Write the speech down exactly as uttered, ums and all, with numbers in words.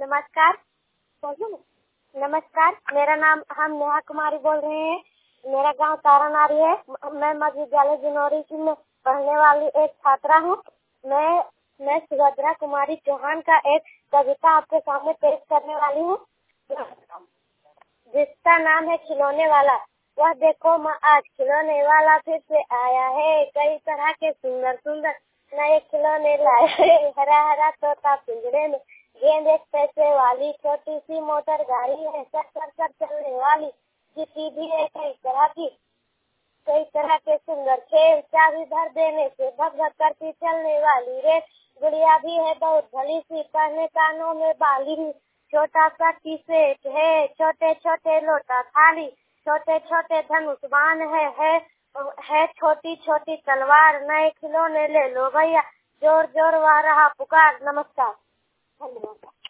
नमस्कार। नमस्कार, मेरा नाम हम नेहा कुमारी बोल रहे हैं। मेरा गांव तारानारी है। मैं मध्य विद्यालय जिनौरी में पढ़ने वाली एक छात्रा हूँ। मैं मैं सुभद्रा कुमारी चौहान का एक कविता आपके सामने पेश करने वाली हूँ, जिसका नाम है खिलौने वाला। वह देखो माँ, आज खिलौने वाला फिर से आया है। कई तरह के सुंदर सुंदर नए खिलौने लाए है। हरा हरा तोता पिंजरे में, गेंद एक पैसे वाली, छोटी सी मोटर गाड़ी है सर सर सर चलने वाली। जीती भी है कई तरह की, कई तरह के सुंदर खेल, चाबी भर देने से भग भग करती चलने वाली रे। गुड़िया भी है बहुत भली सी, पहने कानों में बाली। छोटा सा की सेट है, छोटे छोटे लोटा थाली, छोटे छोटे धनुष बाण है, है है छोटी छोटी तलवार। नए खिलौने ले लो भैया, जोर जोर वाह रहा पुकार। नमस्कार, धन्यवाद।